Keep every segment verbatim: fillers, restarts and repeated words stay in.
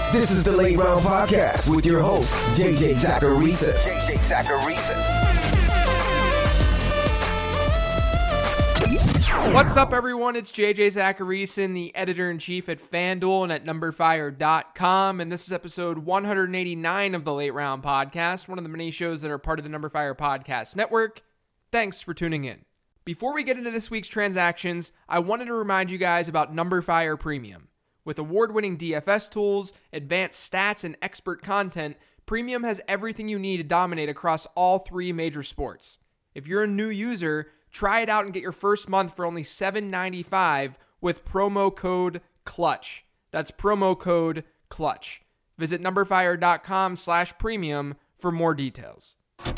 This is the Late Round Podcast with your host, J J Zachariason. J J Zachariason. What's up, everyone? It's J J Zachariason, the editor-in-chief at FanDuel and at number fire dot com, and this is episode one eighty-nine of the Late Round Podcast, one of the many shows that are part of the Numberfire Podcast Network. Thanks for tuning in. Before we get into this week's transactions, I wanted to remind you guys about Numberfire Premium. With award-winning D F S tools, advanced stats, and expert content, Premium has everything you need to dominate across all three major sports. If you're a new user, try it out and get your first month for only seven dollars and ninety-five cents with promo code CLUTCH. That's promo code CLUTCH. Visit numberfire.com slash premium for more details.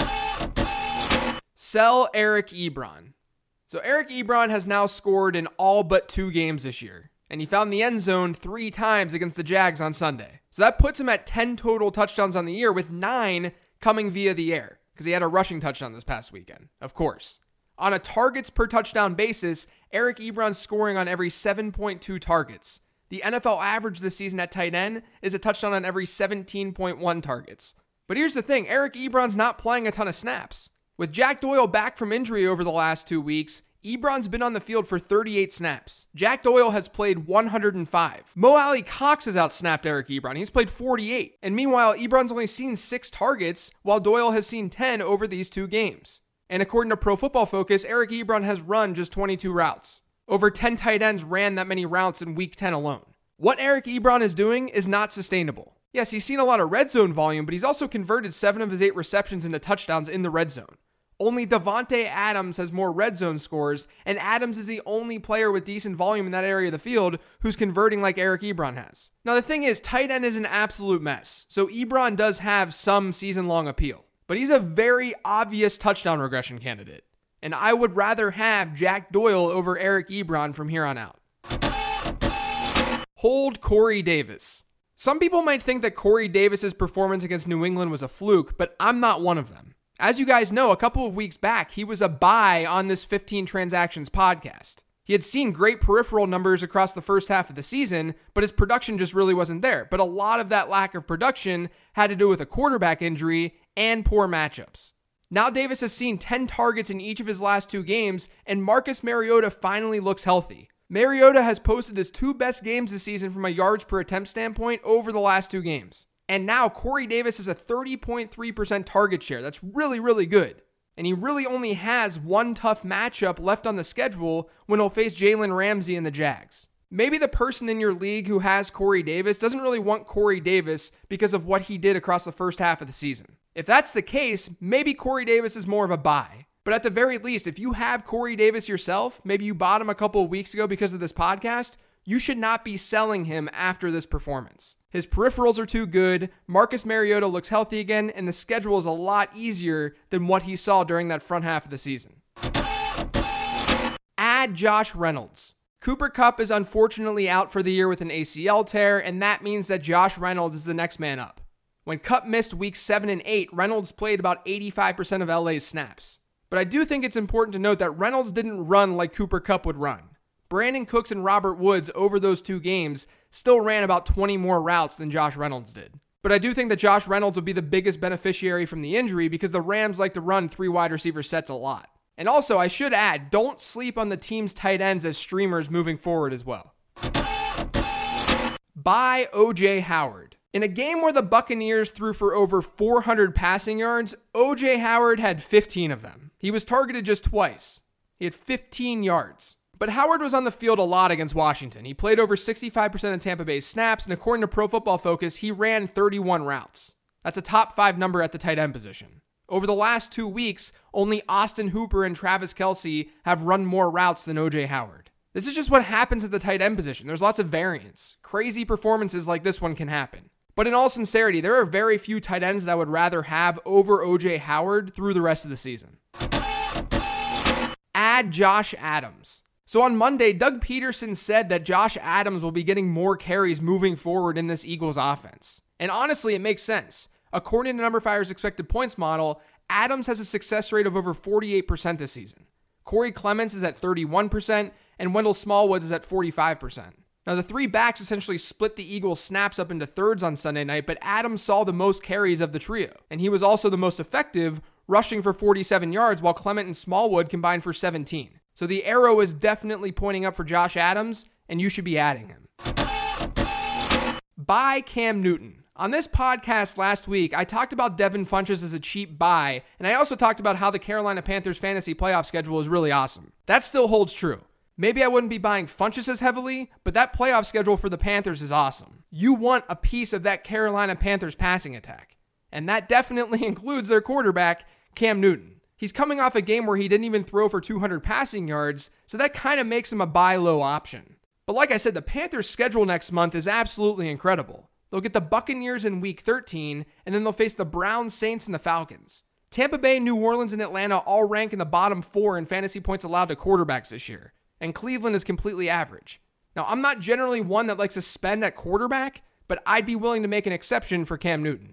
Sell Eric Ebron. So Eric Ebron has now scored in all but two games this year, and he found the end zone three times against the Jags on Sunday. So that puts him at ten total touchdowns on the year, with nine coming via the air, because he had a rushing touchdown this past weekend, of course. On a targets per touchdown basis, Eric Ebron's scoring on every seven point two targets. The N F L average this season at tight end is a touchdown on every seventeen point one targets. But here's the thing, Eric Ebron's not playing a ton of snaps. With Jack Doyle back from injury over the last two weeks, Ebron's been on the field for thirty-eight snaps. Jack Doyle has played one hundred five. Mo Alie-Cox has outsnapped Eric Ebron. He's played forty-eight. And meanwhile, Ebron's only seen six targets, while Doyle has seen ten over these two games. And according to Pro Football Focus, Eric Ebron has run just twenty-two routes. Over ten tight ends ran that many routes in week ten alone. What Eric Ebron is doing is not sustainable. Yes, he's seen a lot of red zone volume, but he's also converted seven of his eight receptions into touchdowns in the red zone. Only Davante Adams has more red zone scores, and Adams is the only player with decent volume in that area of the field who's converting like Eric Ebron has. Now the thing is, tight end is an absolute mess, so Ebron does have some season-long appeal. But he's a very obvious touchdown regression candidate, and I would rather have Jack Doyle over Eric Ebron from here on out. Hold Corey Davis. Some people might think that Corey Davis's performance against New England was a fluke, but I'm not one of them. As you guys know, a couple of weeks back, he was a buy on this fifteen Transactions podcast. He had seen great peripheral numbers across the first half of the season, but his production just really wasn't there. But a lot of that lack of production had to do with a quarterback injury and poor matchups. Now Davis has seen ten targets in each of his last two games, and Marcus Mariota finally looks healthy. Mariota has posted his two best games this season from a yards per attempt standpoint over the last two games. And now Corey Davis has a thirty point three percent target share. That's really, really good. And he really only has one tough matchup left on the schedule when he'll face Jalen Ramsey and the Jags. Maybe the person in your league who has Corey Davis doesn't really want Corey Davis because of what he did across the first half of the season. If that's the case, maybe Corey Davis is more of a buy. But at the very least, if you have Corey Davis yourself, maybe you bought him a couple of weeks ago because of this podcast, you should not be selling him after this performance. His peripherals are too good, Marcus Mariota looks healthy again, and the schedule is a lot easier than what he saw during that front half of the season. Add Josh Reynolds. Cooper Kupp is unfortunately out for the year with an A C L tear, and that means that Josh Reynolds is the next man up. When Kupp missed weeks seven and eight, Reynolds played about eighty-five percent of L A's snaps. But I do think it's important to note that Reynolds didn't run like Cooper Kupp would run. Brandon Cooks and Robert Woods over those two games still ran about twenty more routes than Josh Reynolds did. But I do think that Josh Reynolds will be the biggest beneficiary from the injury because the Rams like to run three wide receiver sets a lot. And also, I should add, don't sleep on the team's tight ends as streamers moving forward as well. Buy O J Howard. In a game where the Buccaneers threw for over four hundred passing yards, O J Howard had fifteen of them. He was targeted just twice. He had fifteen yards. But Howard was on the field a lot against Washington. He played over sixty-five percent of Tampa Bay's snaps, and according to Pro Football Focus, he ran thirty-one routes. That's a top five number at the tight end position. Over the last two weeks, only Austin Hooper and Travis Kelce have run more routes than O J Howard. This is just what happens at the tight end position. There's lots of variance. Crazy performances like this one can happen. But in all sincerity, there are very few tight ends that I would rather have over O J Howard through the rest of the season. Add Josh Adams. So on Monday, Doug Peterson said that Josh Adams will be getting more carries moving forward in this Eagles offense. And honestly, it makes sense. According to Numberfire's expected points model, Adams has a success rate of over forty-eight percent this season. Corey Clements is at thirty-one percent, and Wendell Smallwood is at forty-five percent. Now, the three backs essentially split the Eagles' snaps up into thirds on Sunday night, but Adams saw the most carries of the trio, and he was also the most effective, rushing for forty-seven yards, while Clement and Smallwood combined for seventeen. So the arrow is definitely pointing up for Josh Adams, and you should be adding him. Buy Cam Newton. On this podcast last week, I talked about Devin Funchess as a cheap buy, and I also talked about how the Carolina Panthers fantasy playoff schedule is really awesome. That still holds true. Maybe I wouldn't be buying Funchess as heavily, but that playoff schedule for the Panthers is awesome. You want a piece of that Carolina Panthers passing attack, and that definitely includes their quarterback, Cam Newton. He's coming off a game where he didn't even throw for two hundred passing yards, so that kind of makes him a buy low option. But like I said, the Panthers' schedule next month is absolutely incredible. They'll get the Buccaneers in week thirteen, and then they'll face the Browns, Saints, and the Falcons. Tampa Bay, New Orleans, and Atlanta all rank in the bottom four in fantasy points allowed to quarterbacks this year, and Cleveland is completely average. Now, I'm not generally one that likes to spend at quarterback, but I'd be willing to make an exception for Cam Newton.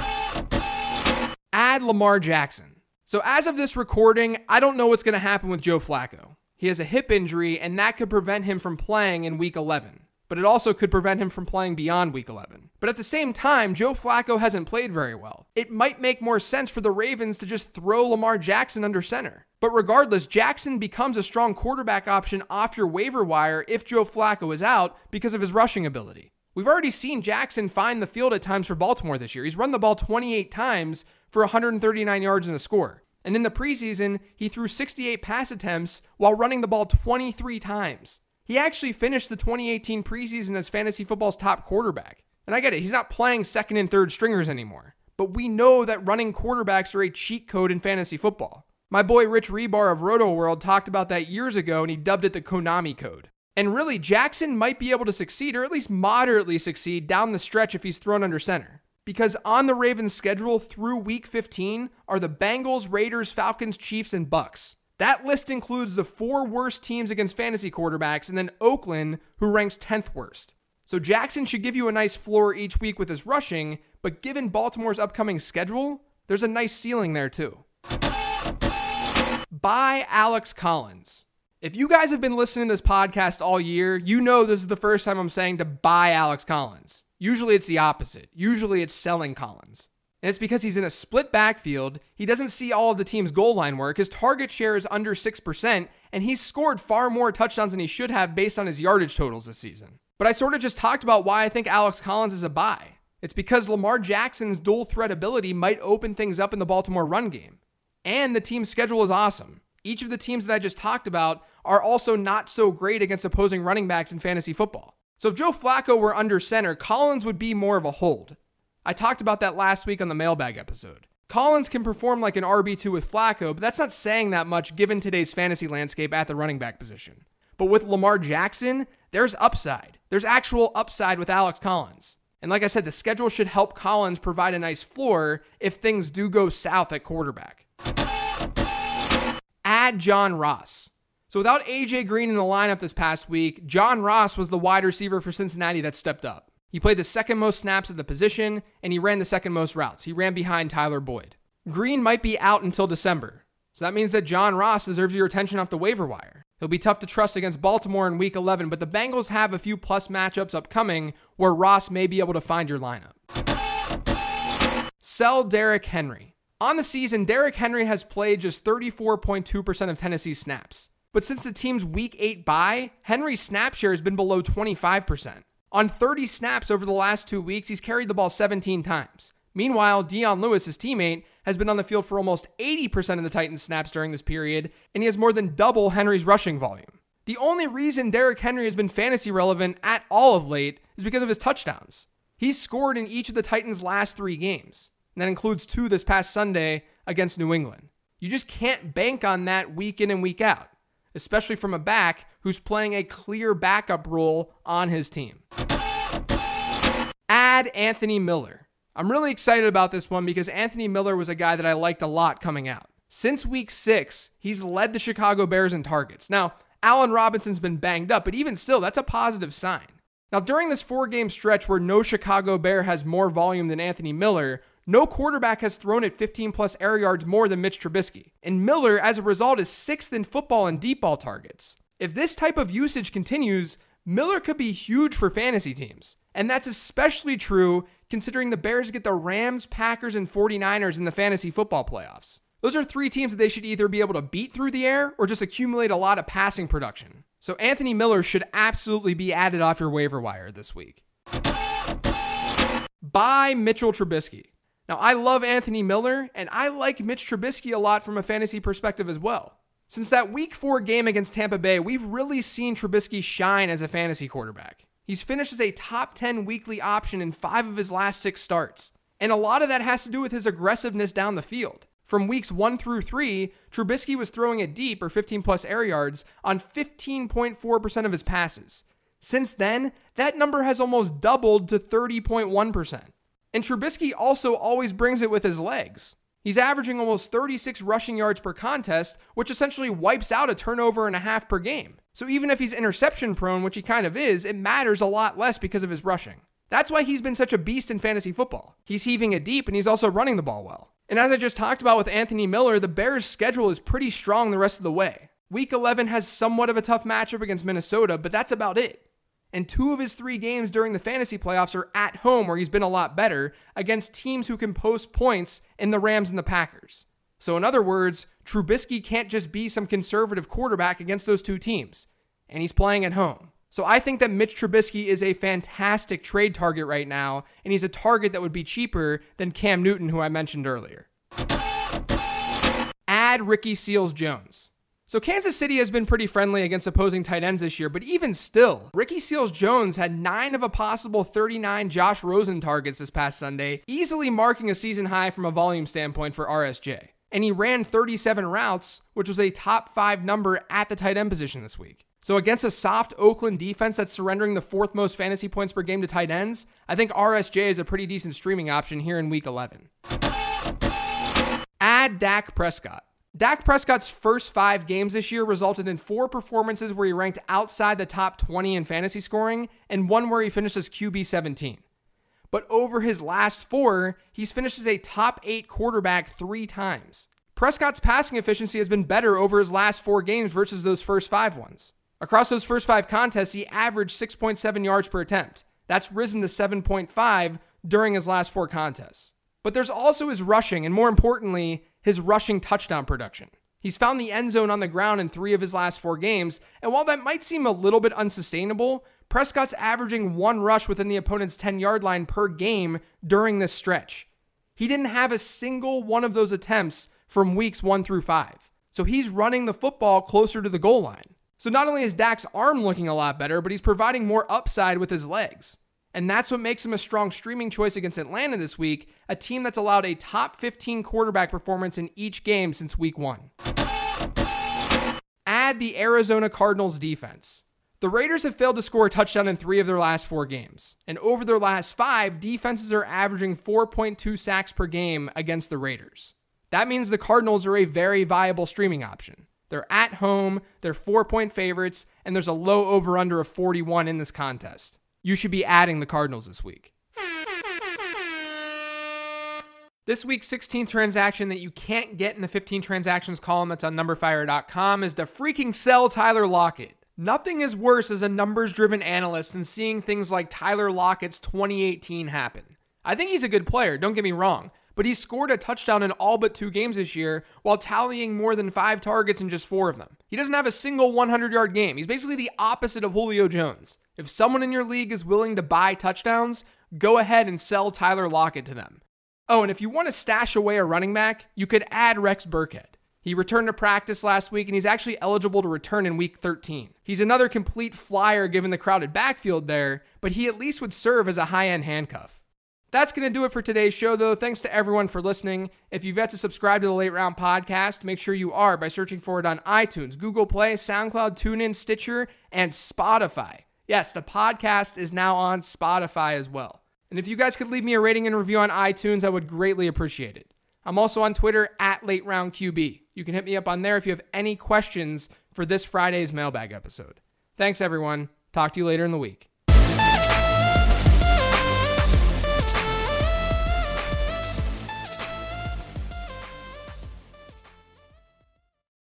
Add Lamar Jackson. So as of this recording, I don't know what's going to happen with Joe Flacco. He has a hip injury, and that could prevent him from playing in week eleven. But it also could prevent him from playing beyond week eleven. But at the same time, Joe Flacco hasn't played very well. It might make more sense for the Ravens to just throw Lamar Jackson under center. But regardless, Jackson becomes a strong quarterback option off your waiver wire if Joe Flacco is out because of his rushing ability. We've already seen Jackson find the field at times for Baltimore this year. He's run the ball twenty-eight times for one hundred thirty-nine yards and a score. And in the preseason, he threw sixty-eight pass attempts while running the ball twenty-three times. He actually finished the twenty eighteen preseason as fantasy football's top quarterback. And I get it, he's not playing second and third stringers anymore. But we know that running quarterbacks are a cheat code in fantasy football. My boy Rich Rebar of Roto World talked about that years ago, and he dubbed it the Konami code. And really, Jackson might be able to succeed, or at least moderately succeed, down the stretch if he's thrown under center. Because on the Ravens' schedule through week fifteen are the Bengals, Raiders, Falcons, Chiefs, and Bucks. That list includes the four worst teams against fantasy quarterbacks, and then Oakland, who ranks tenth worst. So Jackson should give you a nice floor each week with his rushing, but given Baltimore's upcoming schedule, there's a nice ceiling there too. Buy Alex Collins. If you guys have been listening to this podcast all year, you know this is the first time I'm saying to buy Alex Collins. Usually it's the opposite. Usually it's selling Collins. And it's because he's in a split backfield, he doesn't see all of the team's goal line work, his target share is under six percent, and he's scored far more touchdowns than he should have based on his yardage totals this season. But I sort of just talked about why I think Alex Collins is a buy. It's because Lamar Jackson's dual threat ability might open things up in the Baltimore run game. And the team's schedule is awesome. Each of the teams that I just talked about are also not so great against opposing running backs in fantasy football. So if Joe Flacco were under center, Collins would be more of a hold. I talked about that last week on the mailbag episode. Collins can perform like an R B two with Flacco, but that's not saying that much given today's fantasy landscape at the running back position. But with Lamar Jackson, there's upside. There's actual upside with Alex Collins. And like I said, the schedule should help Collins provide a nice floor if things do go south at quarterback. Add John Ross. So without A J Green in the lineup this past week, John Ross was the wide receiver for Cincinnati that stepped up. He played the second most snaps at the position, and he ran the second most routes. He ran behind Tyler Boyd. Green might be out until December, so that means that John Ross deserves your attention off the waiver wire. He'll be tough to trust against Baltimore in week eleven, but the Bengals have a few plus matchups upcoming where Ross may be able to find your lineup. Sell Derrick Henry. On the season, Derrick Henry has played just thirty-four point two percent of Tennessee's snaps. But since the team's week eight bye, Henry's snap share has been below twenty-five percent. On thirty snaps over the last two weeks, he's carried the ball seventeen times. Meanwhile, Dion Lewis, his teammate, has been on the field for almost eighty percent of the Titans' snaps during this period, and he has more than double Henry's rushing volume. The only reason Derrick Henry has been fantasy relevant at all of late is because of his touchdowns. He's scored in each of the Titans' last three games, and that includes two this past Sunday against New England. You just can't bank on that week in and week out, especially from a back who's playing a clear backup role on his team. Add Anthony Miller. I'm really excited about this one because Anthony Miller was a guy that I liked a lot coming out. Since week six, he's led the Chicago Bears in targets. Now, Allen Robinson's been banged up, but even still, that's a positive sign. Now, during this four-game stretch where no Chicago Bear has more volume than Anthony Miller, no quarterback has thrown it fifteen plus air yards more than Mitch Trubisky. And Miller, as a result, is sixth in football in deep ball targets. If this type of usage continues, Miller could be huge for fantasy teams. And that's especially true considering the Bears get the Rams, Packers, and 49ers in the fantasy football playoffs. Those are three teams that they should either be able to beat through the air or just accumulate a lot of passing production. So Anthony Miller should absolutely be added off your waiver wire this week. Buy Mitchell Trubisky. Now, I love Anthony Miller, and I like Mitch Trubisky a lot from a fantasy perspective as well. Since that week four game against Tampa Bay, we've really seen Trubisky shine as a fantasy quarterback. He's finished as a top ten weekly option in five of his last six starts. And a lot of that has to do with his aggressiveness down the field. From weeks one through three, Trubisky was throwing it deep or fifteen plus air yards on fifteen point four percent of his passes. Since then, that number has almost doubled to thirty point one percent. And Trubisky also always brings it with his legs. He's averaging almost thirty-six rushing yards per contest, which essentially wipes out a turnover and a half per game. So even if he's interception prone, which he kind of is, it matters a lot less because of his rushing. That's why he's been such a beast in fantasy football. He's heaving it deep and he's also running the ball well. And as I just talked about with Anthony Miller, the Bears' schedule is pretty strong the rest of the way. Week eleven has somewhat of a tough matchup against Minnesota, but that's about it. And two of his three games during the fantasy playoffs are at home, where he's been a lot better, against teams who can post points in the Rams and the Packers. So in other words, Trubisky can't just be some conservative quarterback against those two teams. And he's playing at home. So I think that Mitch Trubisky is a fantastic trade target right now, and he's a target that would be cheaper than Cam Newton, who I mentioned earlier. Add Ricky Seals-Jones. So Kansas City has been pretty friendly against opposing tight ends this year, but even still, Ricky Seals-Jones had nine of a possible thirty-nine Josh Rosen targets this past Sunday, easily marking a season high from a volume standpoint for R S J. And he ran thirty-seven routes, which was a top five number at the tight end position this week. So against a soft Oakland defense that's surrendering the fourth most fantasy points per game to tight ends, I think R S J is a pretty decent streaming option here in week eleven. Add Dak Prescott. Dak Prescott's first five games this year resulted in four performances where he ranked outside the top twenty in fantasy scoring and one where he finished as Q B seventeen. But over his last four, he's finished as a top eight quarterback three times. Prescott's passing efficiency has been better over his last four games versus those first five ones. Across those first five contests, he averaged six point seven yards per attempt. That's risen to seven point five during his last four contests. But there's also his rushing, and more importantly, his rushing touchdown production. He's found the end zone on the ground in three of his last four games, and while that might seem a little bit unsustainable, Prescott's averaging one rush within the opponent's ten-yard line per game during this stretch. He didn't have a single one of those attempts from weeks one through five. So he's running the football closer to the goal line. So not only is Dak's arm looking a lot better, but he's providing more upside with his legs. And that's what makes him a strong streaming choice against Atlanta this week, a team that's allowed a top fifteen quarterback performance in each game since week one. Add the Arizona Cardinals defense. The Raiders have failed to score a touchdown in three of their last four games. And over their last five, defenses are averaging four point two sacks per game against the Raiders. That means the Cardinals are a very viable streaming option. They're at home, they're four-point favorites, and there's a low over-under of forty-one in this contest. You should be adding the Cardinals this week. This week's sixteenth transaction that you can't get in the fifteen transactions column that's on number fire dot com is to freaking sell Tyler Lockett. Nothing is worse as a numbers-driven analyst than seeing things like Tyler Lockett's twenty eighteen happen. I think he's a good player, don't get me wrong, but he's scored a touchdown in all but two games this year while tallying more than five targets in just four of them. He doesn't have a single hundred-yard game. He's basically the opposite of Julio Jones. If someone in your league is willing to buy touchdowns, go ahead and sell Tyler Lockett to them. Oh, and if you want to stash away a running back, you could add Rex Burkhead. He returned to practice last week, and he's actually eligible to return in week thirteen. He's another complete flyer given the crowded backfield there, but he at least would serve as a high-end handcuff. That's going to do it for today's show, though. Thanks to everyone for listening. If you've yet to subscribe to the Late Round Podcast, make sure you are by searching for it on iTunes, Google Play, SoundCloud, TuneIn, Stitcher, and Spotify. Yes, the podcast is now on Spotify as well. And if you guys could leave me a rating and review on iTunes, I would greatly appreciate it. I'm also on Twitter at Late Round Q B. You can hit me up on there if you have any questions for this Friday's mailbag episode. Thanks, everyone. Talk to you later in the week.